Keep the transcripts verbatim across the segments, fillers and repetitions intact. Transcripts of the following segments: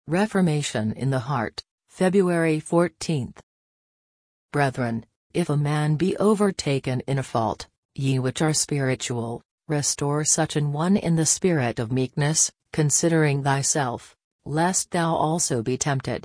Reformation in the Heart, February fourteenth. Brethren, if a man be overtaken in a fault, ye which are spiritual, restore such an one in the spirit of meekness, considering thyself, lest thou also be tempted.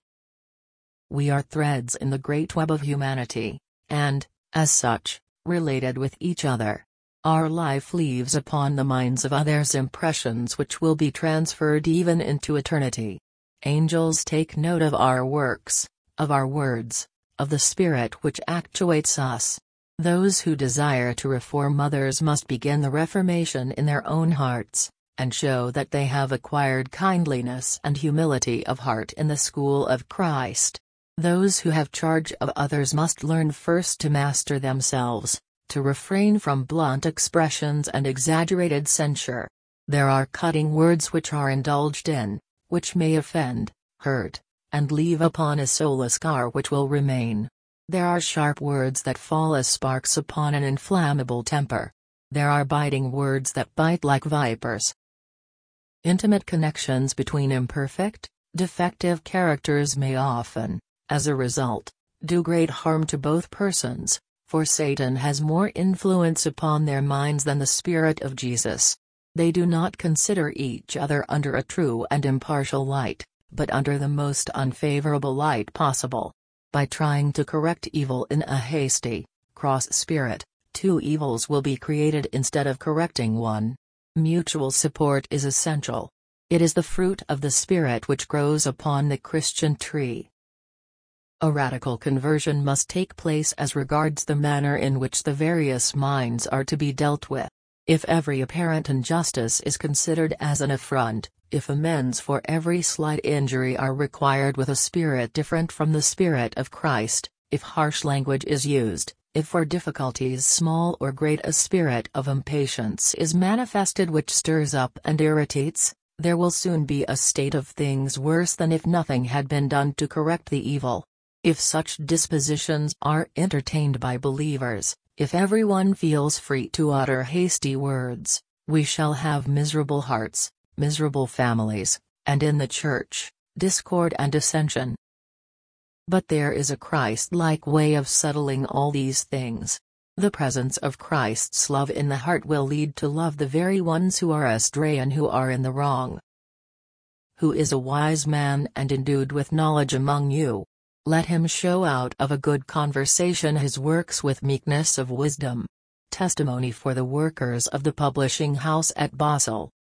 We are threads in the great web of humanity, and, as such, related with each other. Our life leaves upon the minds of others impressions which will be transferred even into eternity. Angels take note of our works, of our words, of the spirit which actuates us. Those who desire to reform others must begin the reformation in their own hearts, and show that they have acquired kindliness and humility of heart in the school of Christ. Those who have charge of others must learn first to master themselves, to refrain from blunt expressions and exaggerated censure. There are cutting words which are indulged in, which may offend, hurt, and leave upon a soul a scar which will remain. There are sharp words that fall as sparks upon an inflammable temper. There are biting words that bite like vipers. Intimate connections between imperfect, defective characters may often, as a result, do great harm to both persons, for Satan has more influence upon their minds than the Spirit of Jesus. They do not consider each other under a true and impartial light, but under the most unfavorable light possible. By trying to correct evil in a hasty, cross spirit, two evils will be created instead of correcting one. Mutual support is essential. It is the fruit of the Spirit which grows upon the Christian tree. A radical conversion must take place as regards the manner in which the various minds are to be dealt with. If every apparent injustice is considered as an affront, if amends for every slight injury are required with a spirit different from the Spirit of Christ, if harsh language is used, if for difficulties small or great a spirit of impatience is manifested which stirs up and irritates, there will soon be a state of things worse than if nothing had been done to correct the evil. If such dispositions are entertained by believers, if everyone feels free to utter hasty words, we shall have miserable hearts, miserable families, and in the church, discord and dissension. But there is a Christ-like way of settling all these things. The presence of Christ's love in the heart will lead to love the very ones who are astray and who are in the wrong. Who is a wise man and endued with knowledge among you? Let him show out of a good conversation his works with meekness of wisdom. Testimony for the workers of the publishing house at Basel.